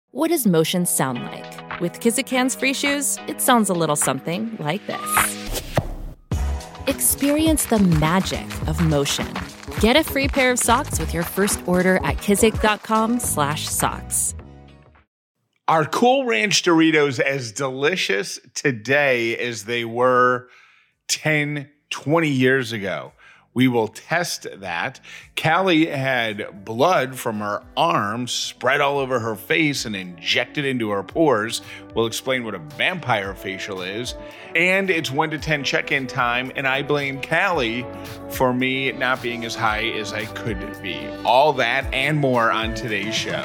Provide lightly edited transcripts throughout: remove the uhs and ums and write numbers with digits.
What does motion sound like? With Kizikans free shoes, it sounds a little something like this. Experience the magic of motion. Get a free pair of socks with your first order at kizik.com/socks. Are Cool Ranch Doritos as delicious today as they were 10, 20 years ago? We will test that. Callie had blood from her arm spread all over her face and injected into her pores. We'll explain what a vampire facial is. And it's 1 to 10 check-in time, and I blame Callie for me not being as high as I could be. All that and more on today's show.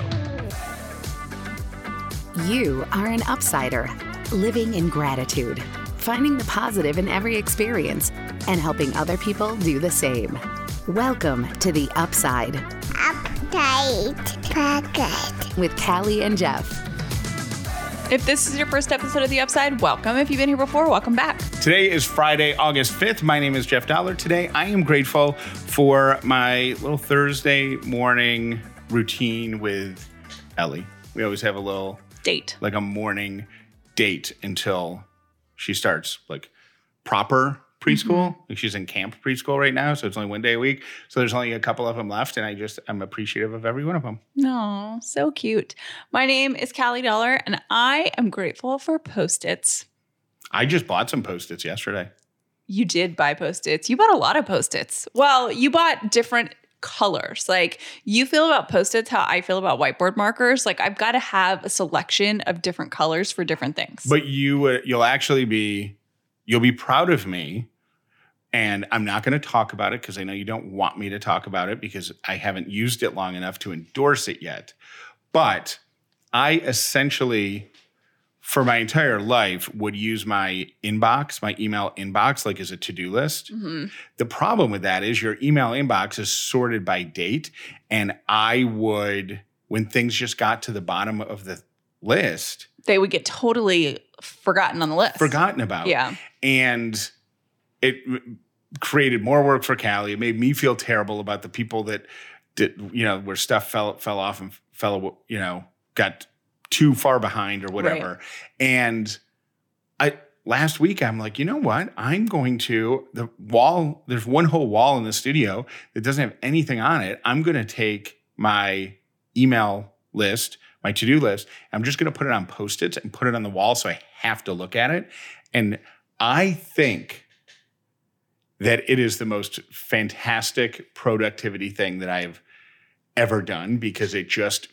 You are an upsider, living in gratitude, finding the positive in every experience, and helping other people do the same. Welcome to The Upside. Pocket. With Callie and Jeff. If this is your first episode of The Upside, welcome. If you've been here before, welcome back. Today is Friday, August 5th. My name is Jeff Dollar. Today, I am grateful for my little Thursday morning routine with Ellie. We always have a little date, like a morning date until she starts like proper preschool. Mm-hmm. Like she's in camp preschool right now, so it's only 1 day a week. So there's only a couple of them left, and I'm appreciative of every one of them. No, so cute. My name is Callie Dollar, and I am grateful for Post-its. I just bought some Post-its yesterday. You did buy Post-its. You bought a lot of Post-its. Well, you bought different colors. Like, you feel about Post-its how I feel about whiteboard markers. Like, I've got to have a selection of different colors for different things. But you'll be proud of me. And I'm not going to talk about it because I know you don't want me to talk about it because I haven't used it long enough to endorse it yet. But I essentially, for my entire life, would use my inbox, my email inbox, like as a to-do list. Mm-hmm. The problem with that is your email inbox is sorted by date. And I would, when things just got to the bottom of the list, they would get totally forgotten on the list. Forgotten about. Yeah. And it created more work for Callie. It made me feel terrible about the people that did, where stuff fell off and got too far behind or whatever. Right. And last week I'm like, you know what? I'm going to the wall. There's one whole wall in the studio that doesn't have anything on it. I'm going to take my email list, my to-do list. I'm just going to put it on Post-its and put it on the wall so I have to look at it. And I think that it is the most fantastic productivity thing that I've ever done because it just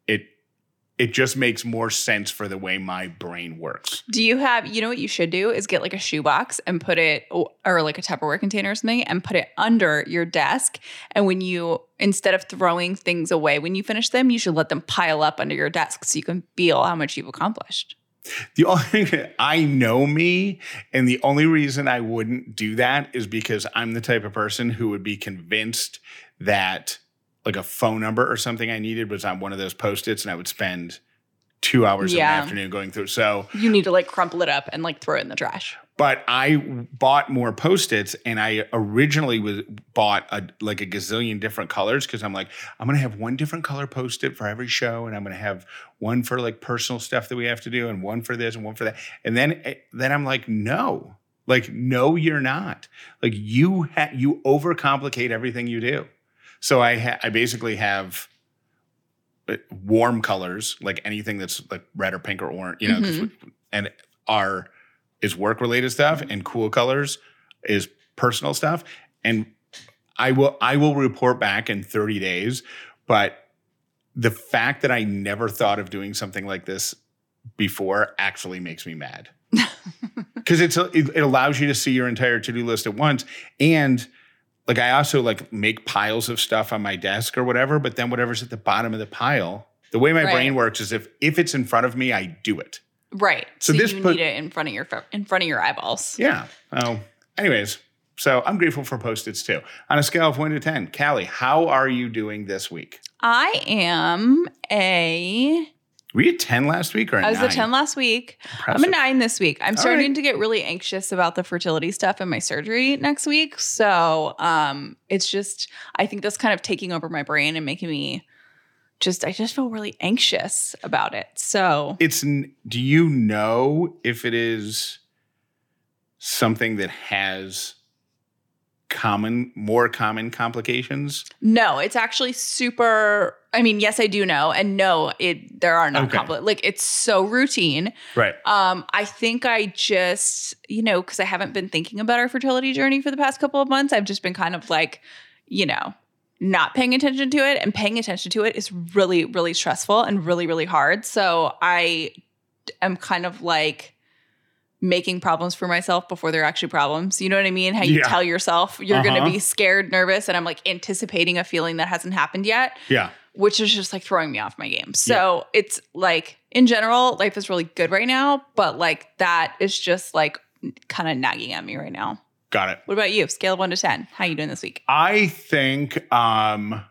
makes more sense for the way my brain works. Do you have, what you should do is get like a shoebox and put it, or like a Tupperware container or something, and put it under your desk. And when you, instead of throwing things away, when you finish them, you should let them pile up under your desk so you can feel how much you've accomplished. The only thing, I know me, and the only reason I wouldn't do that is because I'm the type of person who would be convinced that like a phone number or something I needed was on one of those Post-its, and I would spend 2 hours in the afternoon going through. So you need to like crumple it up and like throw it in the trash. But I bought more Post-its, and I originally bought a gazillion different colors because I'm like, I'm going to have one different color Post-it for every show, and I'm going to have one for like personal stuff that we have to do, and one for this and one for that. And then I'm like, no, you're not. Like you overcomplicate everything you do. So I basically have warm colors, like anything that's like red or pink or orange, and is work-related stuff, and cool colors is personal stuff. And I will report back in 30 days. But the fact that I never thought of doing something like this before actually makes me mad. Because it allows you to see your entire to-do list at once. And like I also like make piles of stuff on my desk or whatever, but then whatever's at the bottom of the pile, the way my brain works is if it's in front of me, I do it. Right. So you need it in front of your eyeballs. Yeah. Anyways, so I'm grateful for Post-its too. On a scale of 1 to 10, Callie, how are you doing this week? I am Were you a 10 last week or a 9? I was a 10 last week. Impressive. I'm a 9 this week. I'm starting to get really anxious about the fertility stuff and my surgery next week. So it's just, I think that's kind of taking over my brain and making me I just feel really anxious about it. So do you know if it is something that has more common complications? No, it's actually super. I mean, yes, I do know. And no, there are not complications. Like, it's so routine. Right. I think I just, because I haven't been thinking about our fertility journey for the past couple of months, I've just been kind of like, not paying attention to it. And paying attention to it is really, really stressful and really, really hard. So I am kind of like making problems for myself before they're actually problems. You know what I mean? How you tell yourself you're going to be scared, nervous, and I'm like anticipating a feeling that hasn't happened yet. Yeah. Which is just like throwing me off my game. So it's like, in general, life is really good right now, but like that is just like kind of nagging at me right now. Got it. What about you? Scale of 1 to 10. How you doing this week? I think I'm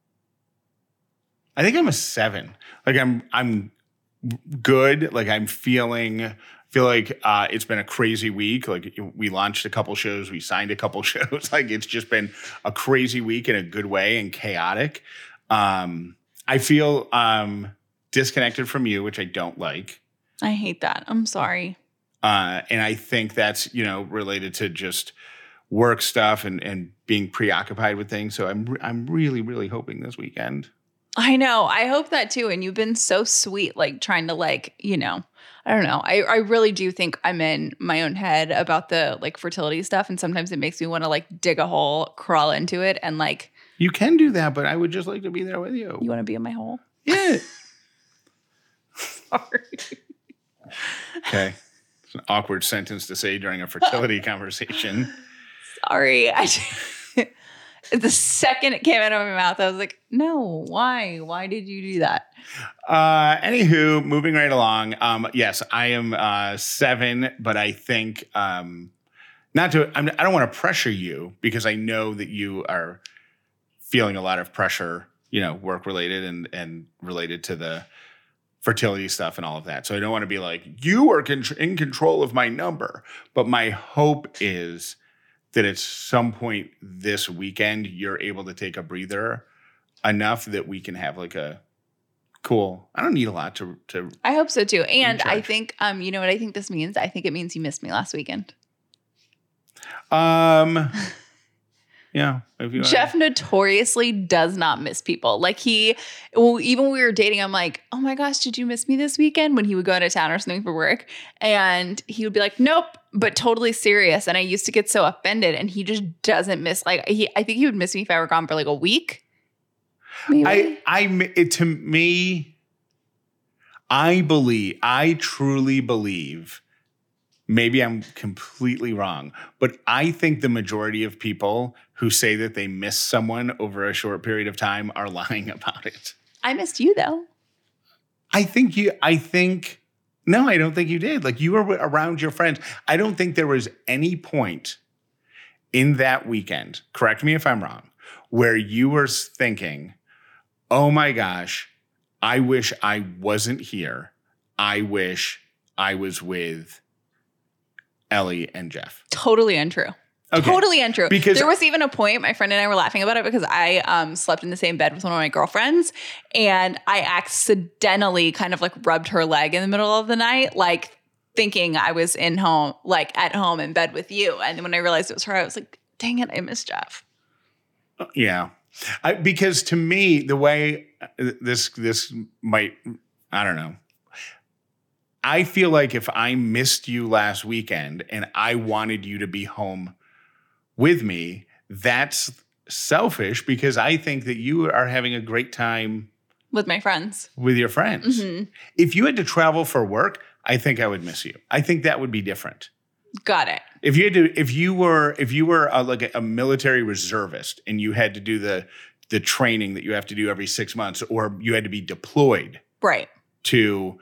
a 7. Like I'm good. Like I'm feel like it's been a crazy week. Like we launched a couple shows, we signed a couple shows. Like it's just been a crazy week in a good way and chaotic. I feel disconnected from you, which I don't like. I hate that. I'm sorry. And I think that's, related to just work stuff and being preoccupied with things. So I'm really, really hoping this weekend. I know. I hope that too. And you've been so sweet, like trying to like, I don't know. I really do think I'm in my own head about the like fertility stuff. And sometimes it makes me want to like dig a hole, crawl into it. And like, you can do that, but I would just like to be there with you. You want to be in my hole? Yeah. Sorry. Okay. It's an awkward sentence to say during a fertility conversation. Sorry. The second it came out of my mouth, I was like, no, why? Why did you do that? Anywho, moving right along. Yes, I am 7, but I think I don't want to pressure you because I know that you are feeling a lot of pressure, work related and related to the fertility stuff and all of that. So I don't want to be like, you are in control of my number. But my hope is that at some point this weekend, you're able to take a breather enough that we can have like a cool, I don't need a lot to I hope so too. And recharge. I think, you know what I think this means? I think it means you missed me last weekend. Yeah. Jeff notoriously does not miss people. Like even when we were dating, I'm like, oh my gosh, did you miss me this weekend? When he would go out of town or something for work. And he would be like, nope, but totally serious. And I used to get so offended and he just doesn't miss, like, I think he would miss me if I were gone for like a week. Maybe. I truly believe, maybe I'm completely wrong, but I think the majority of people who say that they miss someone over a short period of time are lying about it. I missed you though. No, I don't think you did. Like you were around your friends. I don't think there was any point in that weekend, correct me if I'm wrong, where you were thinking, oh my gosh, I wish I wasn't here. I wish I was with Ellie and Jeff. Totally untrue. Okay. Totally untrue. Because there was even a point, my friend and I were laughing about it because I slept in the same bed with one of my girlfriends and I accidentally kind of like rubbed her leg in the middle of the night, like thinking I was at home in bed with you. And when I realized it was her, I was like, dang it, I miss Jeff. Yeah. Because to me, the way this might, I don't know. I feel like if I missed you last weekend and I wanted you to be home with me, that's selfish because I think that you are having a great time with my friends. With your friends. Mm-hmm. If you had to travel for work, I think I would miss you. I think that would be different. Got it. If you were like a military reservist and you had to do the training that you have to do every 6 months, or you had to be deployed, right, to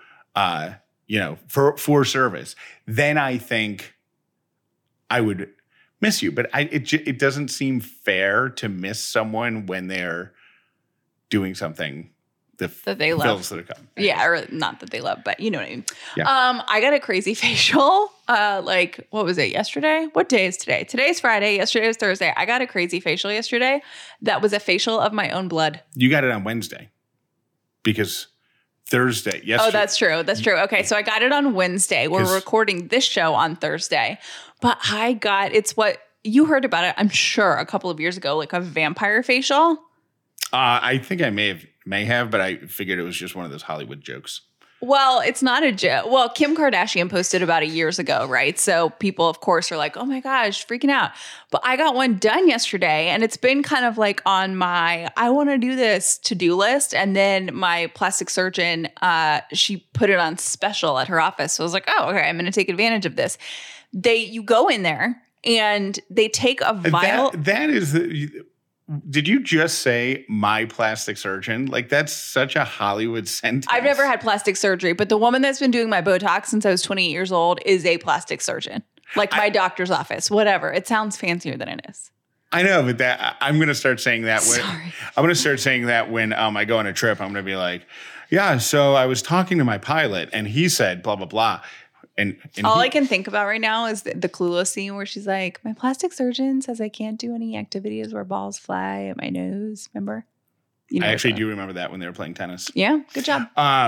for service, then I think I would miss you. But it doesn't seem fair to miss someone when they're doing something that they love. Yeah, or not that they love, but you know what I mean. Yeah. I got a crazy facial. What was it, yesterday? What day is today? Today's Friday. Yesterday was Thursday. I got a crazy facial yesterday. That was a facial of my own blood. You got it on Wednesday. because Thursday, yesterday. Oh, that's true. That's true. Okay, so I got it on Wednesday. We're recording this show on Thursday. But it's what you heard about it, I'm sure, a couple of years ago, like a vampire facial. I think I may have, but I figured it was just one of those Hollywood jokes. Well, it's not a joke. Well, Kim Kardashian posted about it years ago, right? So people, of course, are like, oh my gosh, freaking out. But I got one done yesterday, and it's been kind of like on my I want to do this to-do list. And then my plastic surgeon, she put it on special at her office. So I was like, oh, okay, I'm going to take advantage of this. You go in there, and they take a vial. That is did you just say my plastic surgeon? Like, that's such a Hollywood sentence. I've never had plastic surgery, but the woman that's been doing my Botox since I was 28 years old is a plastic surgeon. Like my doctor's office, whatever. It sounds fancier than it is. I know, but I'm going to start saying that. I'm going to start saying that when I go on a trip. I'm going to be like, yeah, so I was talking to my pilot and he said blah, blah, blah. And I can think about right now is the Clueless scene where she's like, my plastic surgeon says I can't do any activities where balls fly at my nose. Remember? I actually do remember that when they were playing tennis. Yeah. Good job.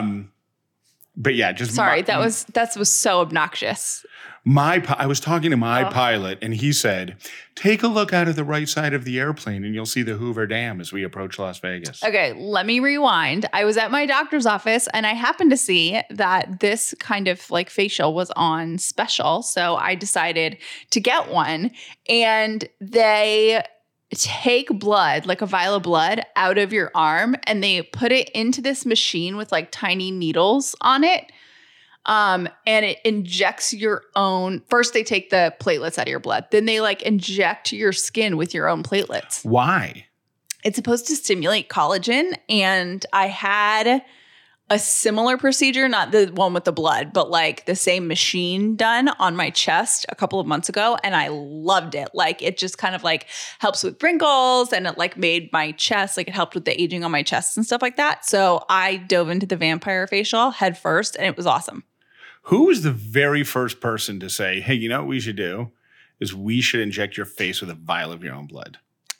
But yeah, just sorry. That was so obnoxious. I was talking to my pilot and he said, take a look out of the right side of the airplane and you'll see the Hoover Dam as we approach Las Vegas. Okay, let me rewind. I was at my doctor's office and I happened to see that this kind of like facial was on special. So I decided to get one, and they take blood, like a vial of blood, out of your arm and they put it into this machine with like tiny needles on it. And it injects your own. First, they take the platelets out of your blood. Then they like inject your skin with your own platelets. Why? It's supposed to stimulate collagen. And I had a similar procedure, not the one with the blood, but like the same machine done on my chest a couple of months ago. And I loved it. Like it just kind of like helps with wrinkles, and it like made my chest, like it helped with the aging on my chest and stuff like that. So I dove into the vampire facial head first, and it was awesome. Who was the very first person to say, hey, you know what we should do is we should inject your face with a vial of your own blood?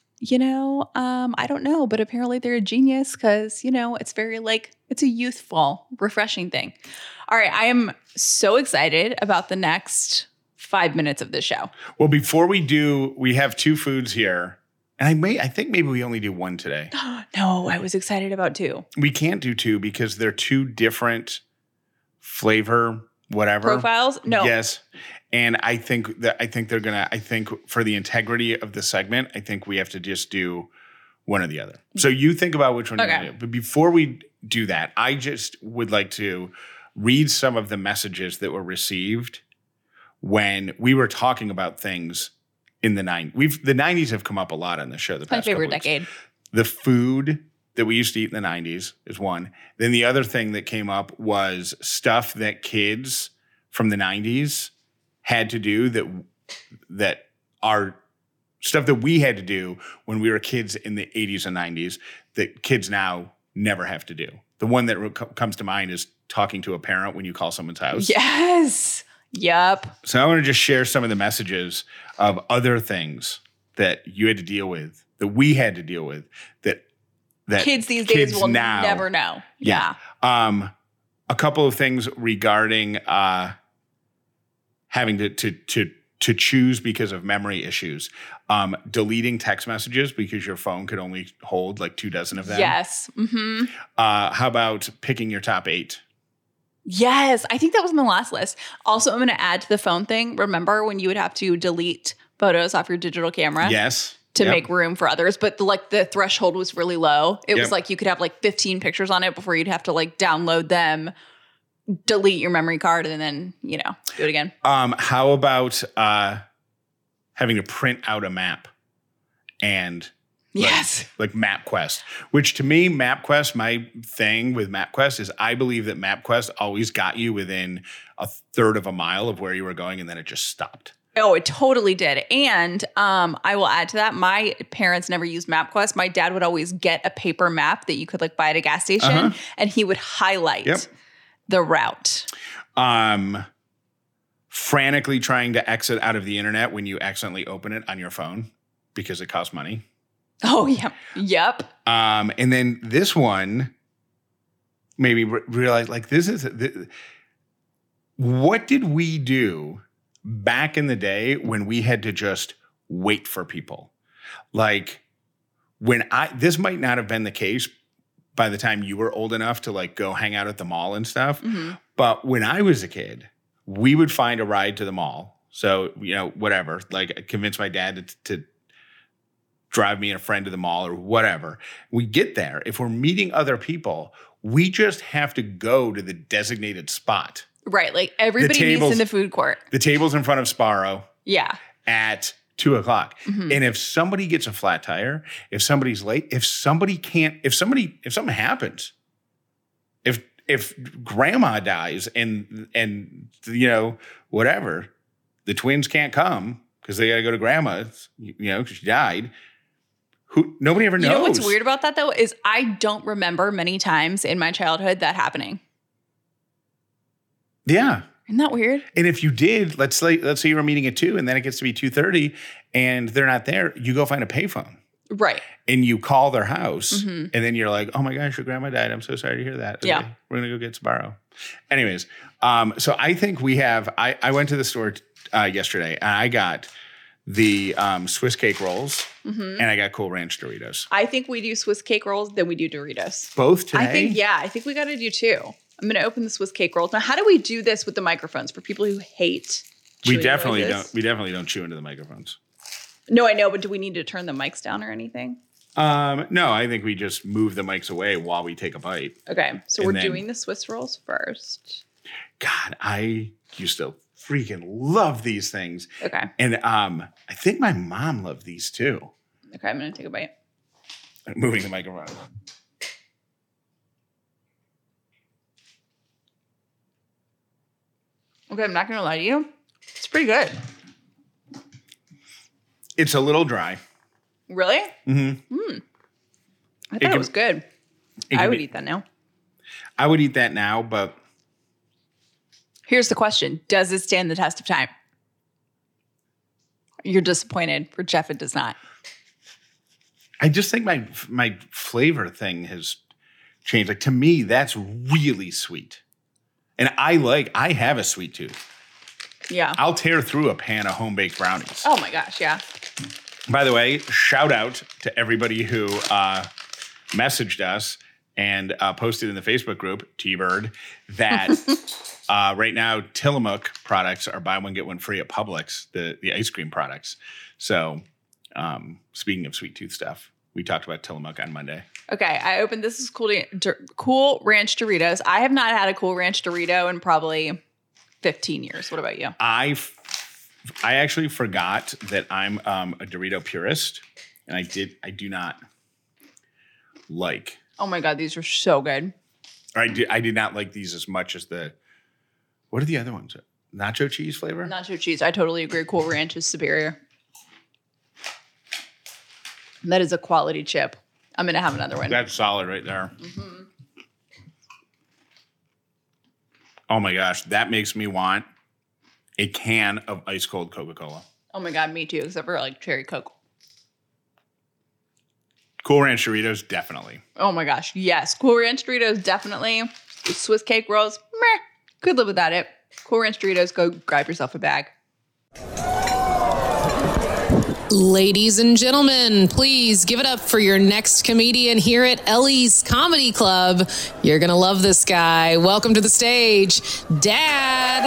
I don't know, but apparently they're a genius because, it's very like, it's a youthful, refreshing thing. All right. I am so excited about the next 5 minutes of this show. Well, before we do, we have two foods here. And I think maybe we only do one today. No, I was excited about two. We can't do two because they're two different flavor whatever profiles. No. Yes. And I think for the integrity of the segment, I think we have to just do one or the other. So you think about which one you're going to do. But before we do that, I just would like to read some of the messages that were received when we were talking about things in the 90s. The 90s have come up a lot on the show. My favorite decade. The food that we used to eat in the 90s is one. Then the other thing that came up was stuff that kids from the 90s had to do that are stuff that we had to do when we were kids in the 80s and 90s that kids now never have to do. The one that comes to mind is talking to a parent when you call someone's house. Yes. Yep. So I want to just share some of the messages of other things that you had to deal with, that we had to deal with, that kids these days will never know. Yeah. A couple of things regarding having to choose because of memory issues. Deleting text messages because your phone could only hold like 24 of them. Yes. Mm-hmm. How about picking your top 8? Yes. I think that was on the last list. Also, I'm going to add to the phone thing. Remember when you would have to delete photos off your digital camera? Yes. To make room for others. But the threshold was really low. It was like you could have like 15 pictures on it before you'd have to like download them, delete your memory card, and then, do it again. How about having to print out a map and like MapQuest, which to me, MapQuest, my thing with MapQuest is I believe that MapQuest always got you within a third of a mile of where you were going, and then it just stopped. Oh, it totally did. And I will add to that, my parents never used MapQuest. My dad would always get a paper map that you could like buy at a gas station, and he would highlight the route. Frantically trying to exit out of the internet when you accidentally open it on your phone because it costs money. Oh, yeah. Yep. And then this one, maybe realize like what did we do back in the day when we had to just wait for people? Like this might not have been the case by the time you were old enough to like go hang out at the mall and stuff. Mm-hmm. But when I was a kid, we would find a ride to the mall. So, whatever, like I convinced my dad to drive me and a friend to the mall or whatever. We get there. If we're meeting other people, we just have to go to the designated spot. Right. Like everybody meets in the food court. The table's in front of Sparrow. Yeah. At 2:00. Mm-hmm. And if somebody gets a flat tire, if somebody's late, if something happens, if grandma dies and whatever, the twins can't come because they got to go to grandma's, because she died. Nobody ever knows. You know what's weird about that though is I don't remember many times in my childhood that happening. Yeah. Isn't that weird? And if you did, let's say you were meeting at 2 and then it gets to be 2:30 and they're not there, you go find a payphone. Right. And you call their house mm-hmm. and then you're like, oh my gosh, your grandma died. I'm so sorry to hear that. Okay, yeah. We're going to go get Sparrow. Anyways, so I think we have, I went to the store yesterday and I got the Swiss cake rolls mm-hmm. and I got Cool Ranch Doritos. I think we do Swiss cake rolls, then we do Doritos. Both today? I think we got to do 2. I'm going to open the Swiss cake rolls. Now, how do we do this with the microphones for people who hate We definitely don't chew into the microphones. No, I know, but do we need to turn the mics down or anything? No, I think we just move the mics away while we take a bite. Okay, so we're doing the Swiss rolls first. God, I used to freaking love these things. Okay. And I think my mom loved these too. Okay, I'm going to take a bite. Moving the microphone. Okay, I'm not going to lie to you. It's pretty good. It's a little dry. Really? Mm-hmm. I thought it was good. I would eat that now. I would eat that now, but... Here's the question. Does it stand the test of time? You're disappointed. For Jeff, it does not. I just think my flavor thing has changed. Like, to me, that's really sweet. And I have a sweet tooth. Yeah. I'll tear through a pan of home-baked brownies. Oh, my gosh, yeah. By the way, shout out to everybody who messaged us and posted in the Facebook group, T-Bird, that right now Tillamook products are buy one, get one free at Publix, the ice cream products. So speaking of sweet tooth stuff, we talked about Tillamook on Monday. Okay, I opened this is Cool Ranch Doritos. I have not had a Cool Ranch Dorito in probably 15 years. What about you? I actually forgot that I'm a Dorito purist, and I do not like. Oh my God, these are so good. I did not like these as much as what are the other ones? Nacho cheese flavor? Nacho cheese. I totally agree. Cool Ranch is superior. That is a quality chip. I'm going to have another one. That's solid right there. Mm-hmm. Oh my gosh, that makes me want a can of ice cold Coca-Cola. Oh my God, me too, except for like cherry Coke. Cool Ranch Doritos, definitely. Oh my gosh, yes. Cool Ranch Doritos, definitely. The Swiss cake rolls, meh. Could live without it. Cool Ranch Doritos, go grab yourself a bag. Ladies and gentlemen, please give it up for your next comedian here at Ellie's Comedy Club. You're going to love this guy. Welcome to the stage, Dad.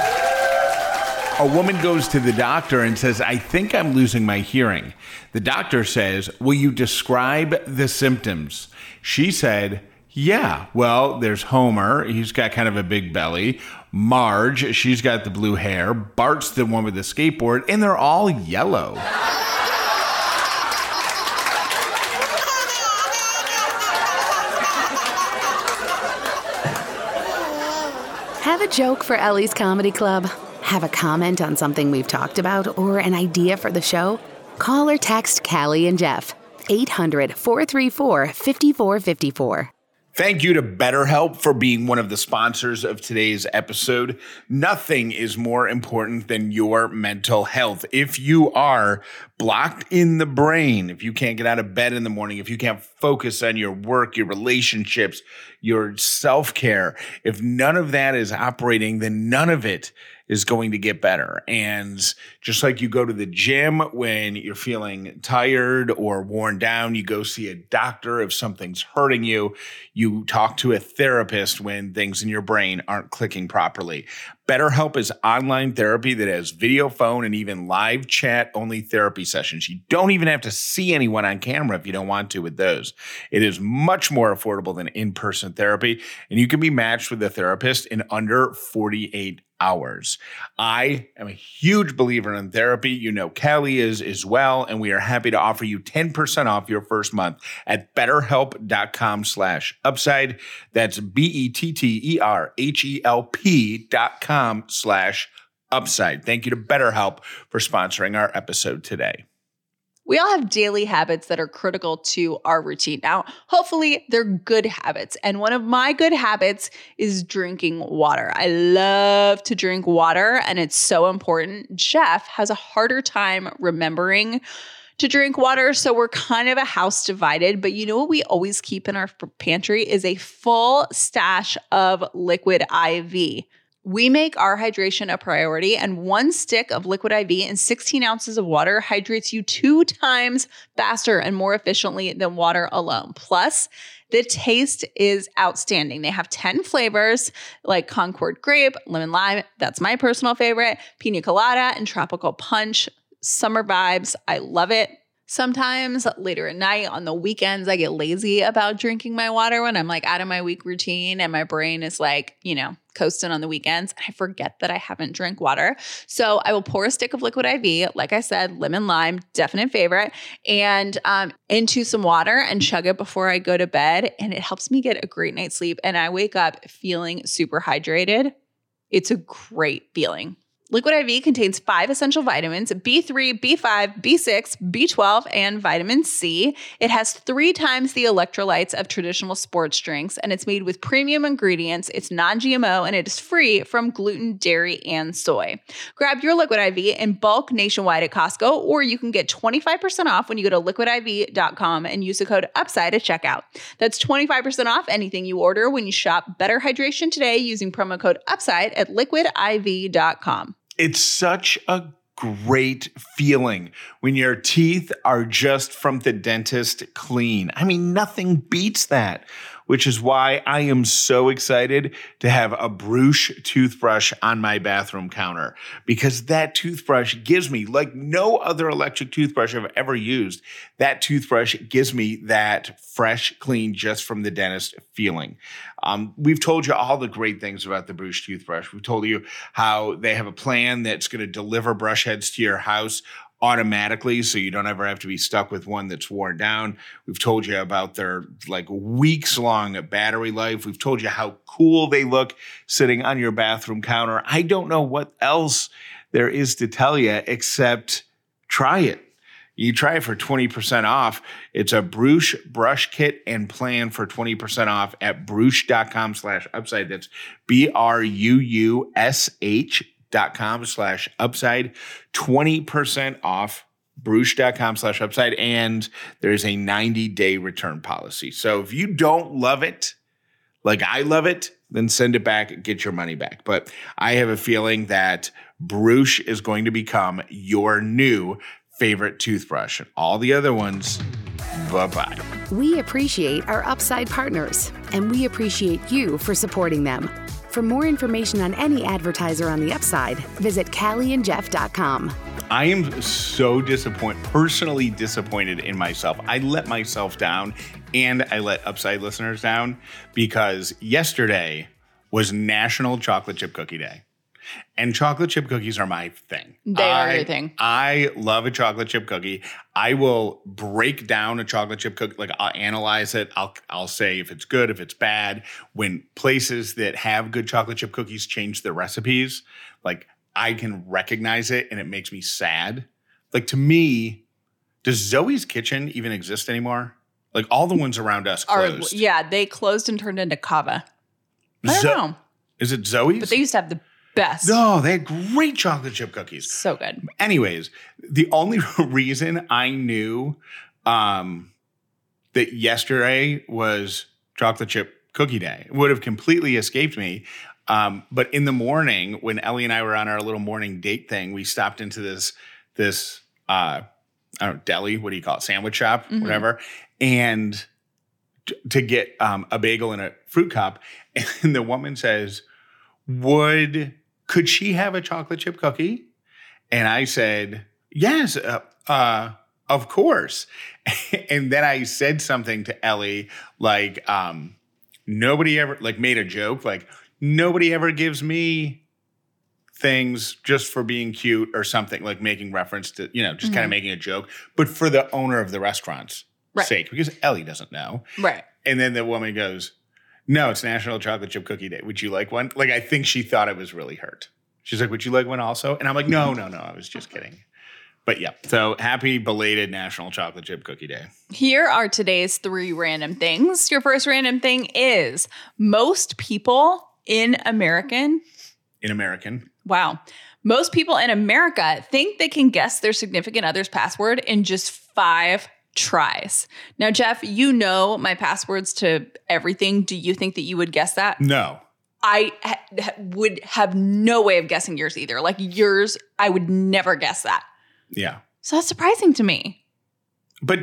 A woman goes to the doctor and says, I think I'm losing my hearing. The doctor says, will you describe the symptoms? She said, yeah, well, there's Homer. He's got kind of a big belly. Marge, she's got the blue hair. Bart's the one with the skateboard, and they're all yellow. Have a joke for Ellie's Comedy Club? Have a comment on something we've talked about or an idea for the show? Call or text Callie and Jeff. 800-434-5454. Thank you to BetterHelp for being one of the sponsors of today's episode. Nothing is more important than your mental health. If you are blocked in the brain, if you can't get out of bed in the morning, if you can't focus on your work, your relationships, your self-care, if none of that is operating, then none of it is going to get better. And just like you go to the gym when you're feeling tired or worn down, you go see a doctor if something's hurting you, you talk to a therapist when things in your brain aren't clicking properly. BetterHelp is online therapy that has video, phone, and even live chat only therapy sessions. You don't even have to see anyone on camera if you don't want to with those. It is much more affordable than in-person therapy, and you can be matched with a therapist in under 48 hours. I am a huge believer in therapy. You know, Callie is as well, and we are happy to offer you 10% off your first month at betterhelp.com/upside. That's BetterHelp.com/upside. Thank you to BetterHelp for sponsoring our episode today. We all have daily habits that are critical to our routine. Now, hopefully they're good habits. And one of my good habits is drinking water. I love to drink water, and it's so important. Jeff has a harder time remembering to drink water, so we're kind of a house divided. But you know what we always keep in our pantry is a full stash of Liquid IV. We make our hydration a priority, and 1 stick of Liquid IV and 16 ounces of water hydrates you 2 times faster and more efficiently than water alone. Plus, the taste is outstanding. They have 10 flavors like Concord grape, lemon lime, that's my personal favorite, pina colada, and tropical punch. Summer vibes. I love it. Sometimes later at night on the weekends, I get lazy about drinking my water when I'm like out of my week routine and my brain is like, coasting on the weekends. And I forget that I haven't drank water. So I will pour a stick of Liquid IV, like I said, lemon lime, definite favorite, and into some water and chug it before I go to bed. And it helps me get a great night's sleep. And I wake up feeling super hydrated. It's a great feeling. Liquid IV contains 5 essential vitamins, B3, B5, B6, B12, and vitamin C. It has 3 times the electrolytes of traditional sports drinks, and it's made with premium ingredients. It's non-GMO, and it is free from gluten, dairy, and soy. Grab your Liquid IV in bulk nationwide at Costco, or you can get 25% off when you go to liquidiv.com and use the code UPSIDE at checkout. That's 25% off anything you order when you shop Better Hydration today using promo code UPSIDE at liquidiv.com. It's such a great feeling when your teeth are just from the dentist clean. I mean, nothing beats that, which is why I am so excited to have a Bruush toothbrush on my bathroom counter, because that toothbrush gives me, like no other electric toothbrush I've ever used, that toothbrush gives me that fresh, clean, just from the dentist feeling. We've told you all the great things about the Bruush toothbrush. We've told you how they have a plan that's going to deliver brush heads to your house automatically, so you don't ever have to be stuck with one that's worn down. We've told you about their weeks-long battery life. We've told you how cool they look sitting on your bathroom counter. I don't know what else there is to tell you except try it. You try it for 20% off. It's a Bruush brush kit and plan for 20% off at Bruush.com/upside. That's BRUUSH.com/upside. 20% off Bruush.com/upside. And there's a 90-day return policy. So if you don't love it, like I love it, then send it back and get your money back. But I have a feeling that Bruush is going to become your new favorite toothbrush, and all the other ones, bye-bye. We appreciate our Upside partners, and we appreciate you for supporting them. For more information on any advertiser on the Upside, visit CallieandJeff.com. I am so personally disappointed in myself. I let myself down, and I let Upside listeners down, because yesterday was National Chocolate Chip Cookie Day. And chocolate chip cookies are my thing. They are your thing. I love a chocolate chip cookie. I will break down a chocolate chip cookie. I'll analyze it. I'll say if it's good, if it's bad. When places that have good chocolate chip cookies change their recipes, I can recognize it, and it makes me sad. To me, does Zoe's Kitchen even exist anymore? All the ones around us closed. Yeah, they closed and turned into Cava. I don't know. Is it Zoe's? But they used to have the Best. No, they had great chocolate chip cookies. So good. Anyways, the only reason I knew that yesterday was chocolate chip cookie day would have completely escaped me. But in the morning, when Ellie and I were on our little morning date thing, we stopped into this I don't know, deli, what do you call it? Sandwich shop, whatever. And to get a bagel and a fruit cup. And the woman says, could she have a chocolate chip cookie? And I said, yes, of course. And then I said something to Ellie, like, nobody ever, like, made a joke, like, nobody ever gives me things just for being cute or something, like making reference to, just kind of making a joke, but for the owner of the restaurant's sake, because Ellie doesn't know. Right. And then the woman goes, no, it's National Chocolate Chip Cookie Day. Would you like one? Like, I think she thought I was really hurt. She's like, would you like one also? And I'm like, no, I was just kidding. But yeah, so happy belated National Chocolate Chip Cookie Day. Here are today's 3 random things. Your first random thing is most people in American. Wow. Most people in America think they can guess their significant other's password in just 5 tries. Now, Jeff, you know my passwords to everything. Do you think that you would guess that? No. I would have no way of guessing yours either. Like yours, I would never guess that. Yeah. So that's surprising to me. But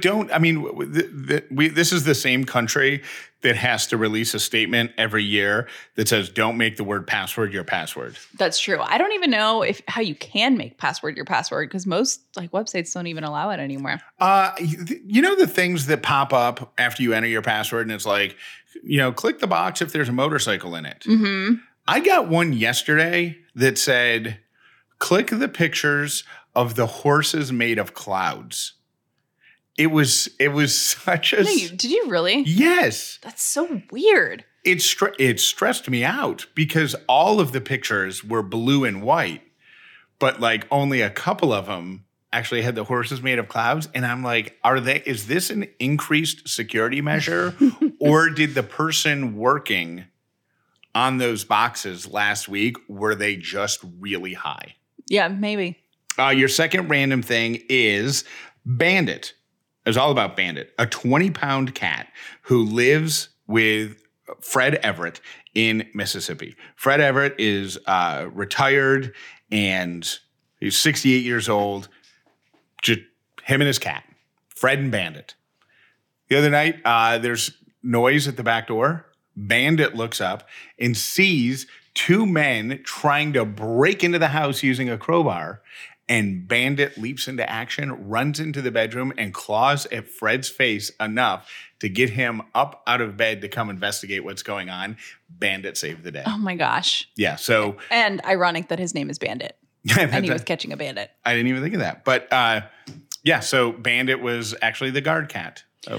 this is the same country that has to release a statement every year that says, don't make the word password your password. That's true. I don't even know how you can make password your password because most like websites don't even allow it anymore. You know the things that pop up after you enter your password and it's like, click the box if there's a motorcycle in it. Mm-hmm. I got one yesterday that said, click the pictures of the horses made of clouds. It was such a... Did you really? Yes. That's so weird. It stressed me out because all of the pictures were blue and white, but like only a couple of them actually had the horses made of clouds. And I'm like, is this an increased security measure or did the person working on those boxes last week, were they just really high? Yeah, maybe. Your second random thing is Bandit. It was all about Bandit, a 20-pound cat who lives with Fred Everett in Mississippi. Fred Everett is retired and he's 68 years old. Just him and his cat, Fred and Bandit. The other night, there's noise at the back door. Bandit looks up and sees 2 men trying to break into the house using a crowbar. And Bandit leaps into action, runs into the bedroom, and claws at Fred's face enough to get him up out of bed to come investigate what's going on. Bandit saved the day. Oh, my gosh. Yeah, so... And ironic that his name is Bandit. And he was catching a bandit. I didn't even think of that. But, so Bandit was actually the guard cat. So...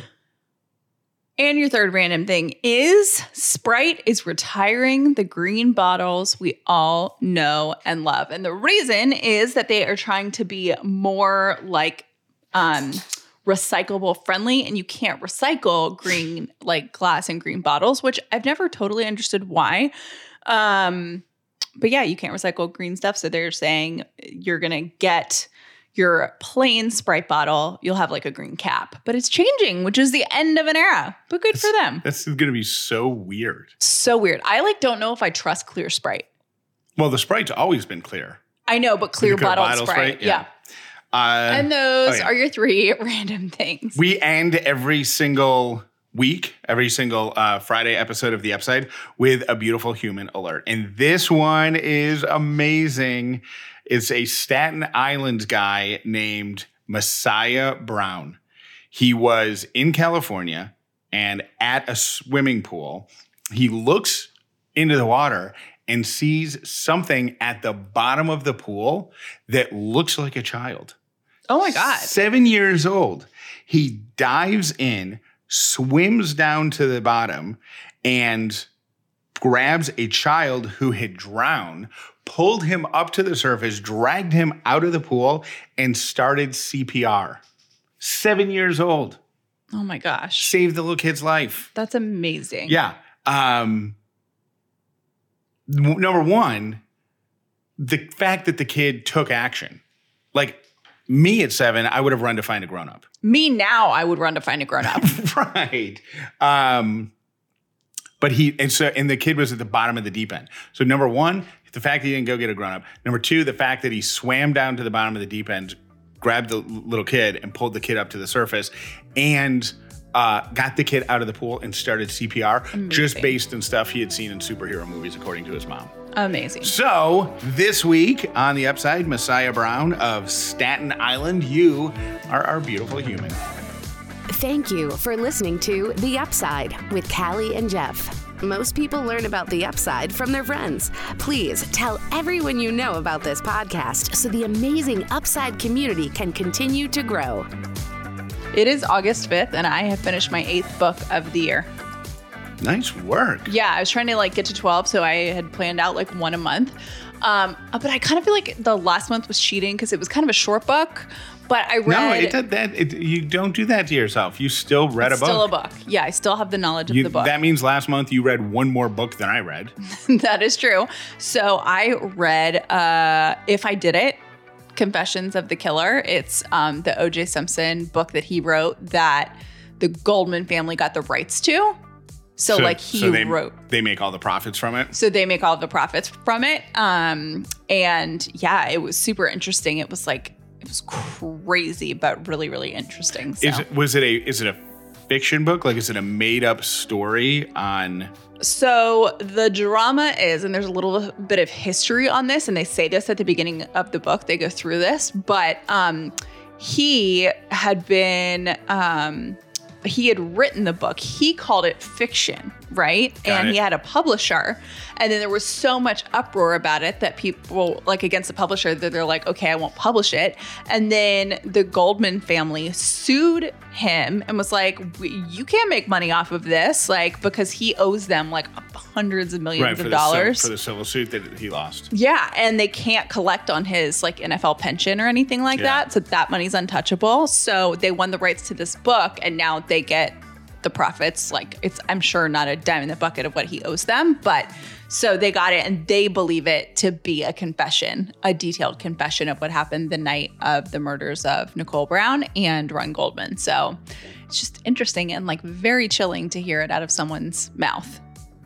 And your third random thing is Sprite is retiring the green bottles we all know and love. And the reason is that they are trying to be more like recyclable friendly, and you can't recycle green like glass and green bottles, which I've never totally understood why. But yeah, you can't recycle green stuff. So they're saying you're going to get your plain Sprite bottle, you'll have like a green cap. But it's changing, which is the end of an era. But good for them. That's going to be so weird. So weird. I don't know if I trust clear Sprite. Well, the Sprite's always been clear. I know, but clear bottled Sprite. Yeah. And those are your 3 random things. We end every single week, every single Friday episode of the Upside with a beautiful human alert. And this one is amazing. It's a Staten Island guy named Messiah Brown. He was in California and at a swimming pool. He looks into the water and sees something at the bottom of the pool that looks like a child. Oh my God. 7 years old. He dives in, swims down to the bottom, and grabs a child who had drowned, pulled him up to the surface, dragged him out of the pool, and started CPR. 7 years old. Oh my gosh. Saved the little kid's life. That's amazing. Yeah. Number one, the fact that the kid took action. Like me at 7, I would have run to find a grown up. Me now, I would run to find a grown up. Right. But the kid was at the bottom of the deep end. So number one, the fact that he didn't go get a grown up. Number two, the fact that he swam down to the bottom of the deep end, grabbed the little kid and pulled the kid up to the surface and got the kid out of the pool and started CPR. Amazing. Just based on stuff he had seen in superhero movies, according to his mom. Amazing. So this week on The Upside, Messiah Brown of Staten Island, you are our beautiful human. Thank you for listening to The Upside with Callie and Jeff. Most people learn about The Upside from their friends. Please tell everyone you know about this podcast so the amazing Upside community can continue to grow. It is August 5th, and I have finished my 8th book of the year. Nice work. Yeah, I was trying to get to 12, so I had planned out one a month. But I kind of feel like the last month was cheating because it was kind of a short book. But I read... No, you don't do that to yourself. You still read a book. Still a book. Yeah, I still have the knowledge of the book. That means last month you read one more book than I read. That is true. So I read If I Did It, Confessions of the Killer. It's the O.J. Simpson book that he wrote that the Goldman family got the rights to. So he wrote. They make all the profits from it? So they make all the profits from it. And yeah, it was super interesting. It was crazy, but really, really interesting. So. Is it a fiction book? Is it a made up story on? So the drama is, and there's a little bit of history on this, and they say this at the beginning of the book. They go through this, but he had written the book. He called it fiction, right? He had a publisher. And then there was so much uproar about it that people, against the publisher, that they're like, okay, I won't publish it. And then the Goldman family sued him and was like, you can't make money off of this, because he owes them hundreds of millions of dollars. For the civil suit that he lost. Yeah, and they can't collect on his NFL pension or anything like that. So that money's untouchable. So they won the rights to this book, and now they get the profits. I'm sure not a dime in the bucket of what he owes them, but so they got it, and they believe it to be a confession, a detailed confession of what happened the night of the murders of Nicole Brown and Ron Goldman. So it's just interesting and very chilling to hear it out of someone's mouth.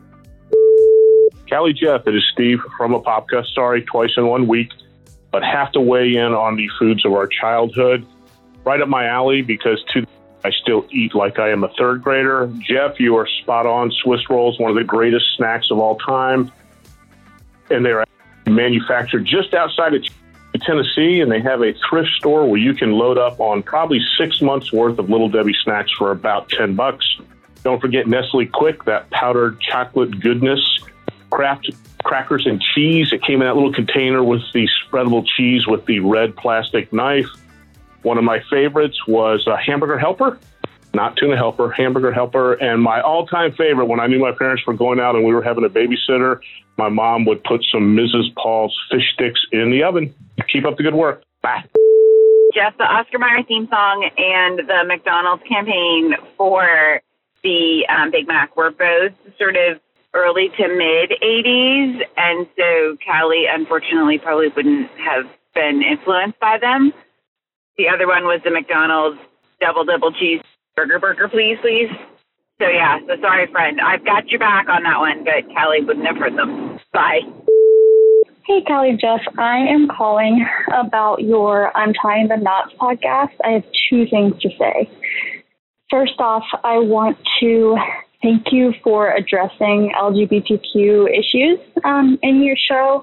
Callie, Jeff, it is Steve from Apopka. Sorry, twice in 1 week, but have to weigh in on the foods of our childhood. Right up my alley, because I still eat like I am a third grader. Jeff, you are spot on. Swiss rolls, one of the greatest snacks of all time. And they're manufactured just outside of Tennessee, and they have a thrift store where you can load up on probably 6 months worth of Little Debbie snacks for about $10. Don't forget Nestle Quick, that powdered chocolate goodness. Kraft crackers and cheese. It came in that little container with the spreadable cheese with the red plastic knife. One of my favorites was a Hamburger Helper, not Tuna Helper, Hamburger Helper. And my all-time favorite, when I knew my parents were going out and we were having a babysitter, my mom would put some Mrs. Paul's fish sticks in the oven. Keep up the good work. Bye. Jeff, the Oscar Mayer theme song and the McDonald's campaign for the Big Mac were both sort of early to mid 80s. And so Callie, unfortunately, probably wouldn't have been influenced by them. The other one was the McDonald's double cheese burger, please. So yeah, so sorry, friend. I've got your back on that one, but Callie wouldn't have heard them. Bye. Hey, Callie, Jeff. I am calling about your Untying the Knots podcast. I have two things to say. First off, I want to thank you for addressing LGBTQ issues in your show.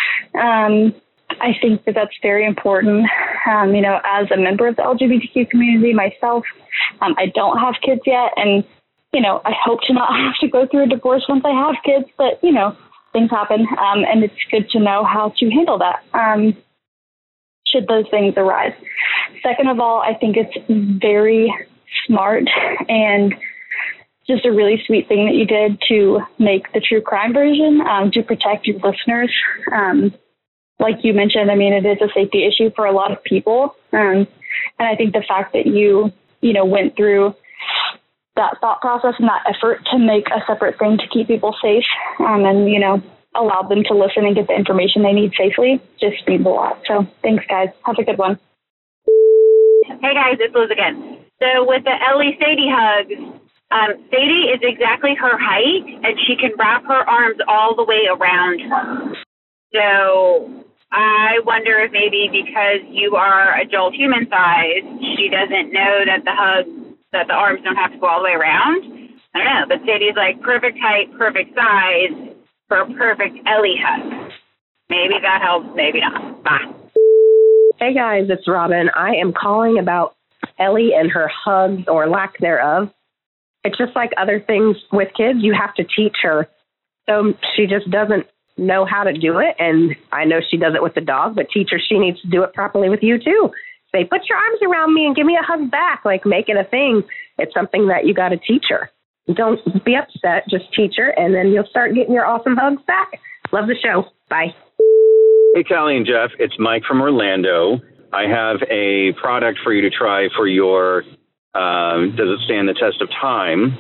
I think that that's very important. As a member of the LGBTQ community myself, I don't have kids yet. And, I hope to not have to go through a divorce once I have kids. But, things happen. And it's good to know how to handle that should those things arise. Second of all, I think it's very smart and just a really sweet thing that you did to make the true crime version to protect your listeners. Like you mentioned, it is a safety issue for a lot of people. And I think the fact that you went through that thought process and that effort to make a separate thing to keep people safe and allowed them to listen and get the information they need safely just means a lot. So thanks, guys. Have a good one. Hey, guys, it's Liz again. So with the Ellie Sadie hugs, Sadie is exactly her height, and she can wrap her arms all the way around her. So I wonder if maybe because you are adult human size, she doesn't know that the arms don't have to go all the way around. I don't know, but Sadie's like perfect height, perfect size for a perfect Ellie hug. Maybe that helps, maybe not. Bye. Hey guys, it's Robin. I am calling about Ellie and her hugs or lack thereof. It's just like other things with kids, you have to teach her. So she just doesn't know how to do it. And I know she does it with the dog, but teach her she needs to do it properly with you too. Say, put your arms around me and give me a hug back, like make it a thing. It's something that you got to teach her. Don't be upset, just teach her, and then you'll start getting your awesome hugs back. Love the show. Bye. Hey, Callie and Jeff, it's Mike from Orlando. I have a product for you to try for your does it stand the test of time?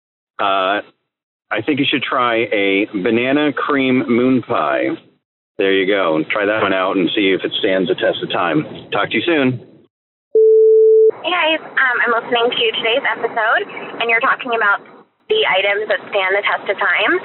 I think you should try a banana cream moon pie. There you go. Try that one out and see if it stands the test of time. Talk to you soon. Hey guys, I'm listening to today's episode, and you're talking about the items that stand the test of time.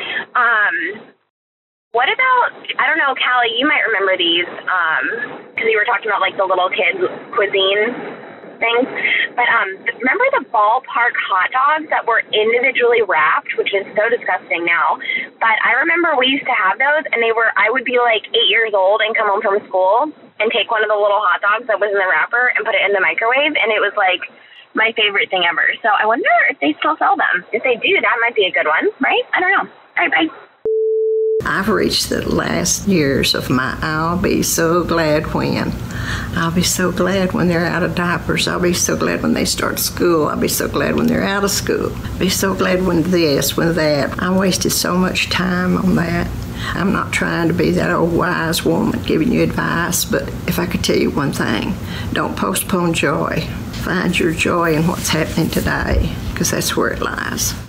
What about, I don't know, Callie, you might remember these, because you were talking about like the little kids cuisine things. But remember the ballpark hot dogs that were individually wrapped, which is so disgusting now. But I remember we used to have those, and I would be like 8 years old and come home from school and take one of the little hot dogs that was in the wrapper and put it in the microwave, and it was like my favorite thing ever. So I wonder if they still sell them. If they do, that might be a good one, right? I don't know. All right, bye. I've reached the last years of my I'll be so glad when. I'll be so glad when they're out of diapers. I'll be so glad when they start school. I'll be so glad when they're out of school. I'll be so glad when this, when that. I wasted so much time on that. I'm not trying to be that old wise woman giving you advice, but if I could tell you one thing, don't postpone joy. Find your joy in what's happening today, because that's where it lies.